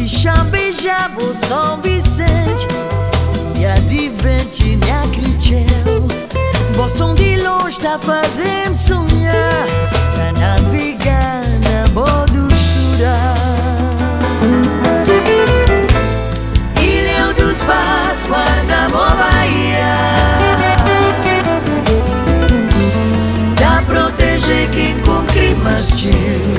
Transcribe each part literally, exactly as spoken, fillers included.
de Chambijabo, São Vicente, e a divente me acrediteu. Boção de longe tá fazendo sonhar, tá navegar na bordo Ilha dos Páscoa da Bahia, da proteger quem cumpre mastiu.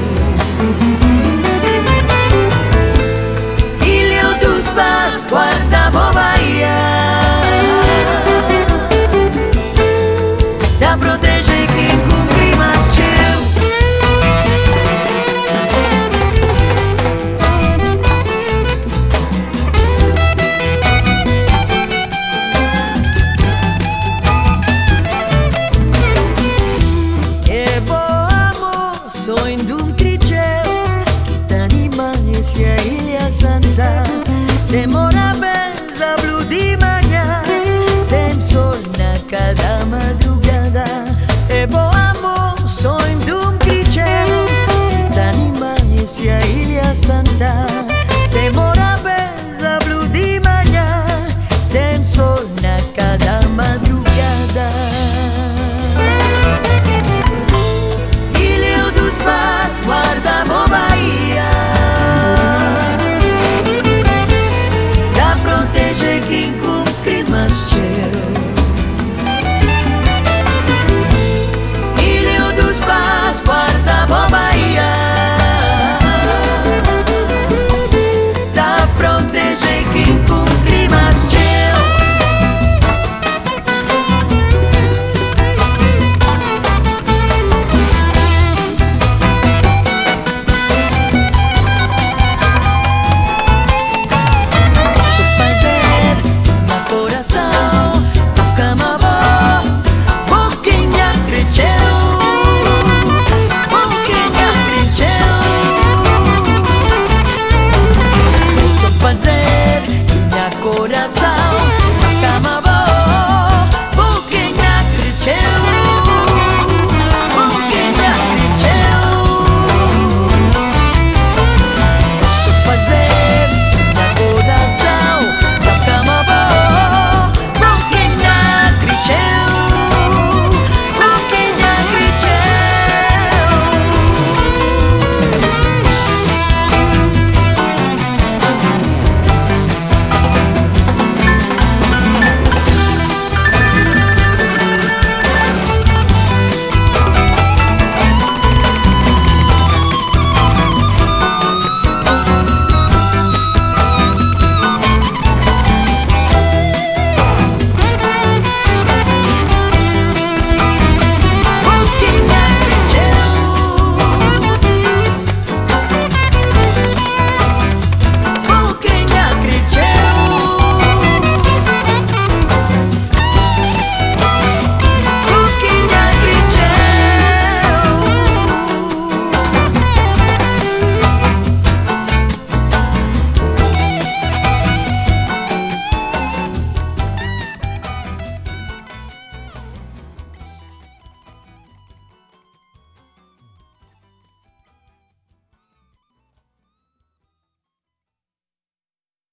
Ilha dos Páscoa da Bahia, da proteger quem cumpre mastiu. Sonho de um cristão que te anima esse a Ilha Santa. Demora bem a blue de manhã, tem sol na cada madrugada. É bom amor, sonho de um cristão que te anima esse a Ilha Santa.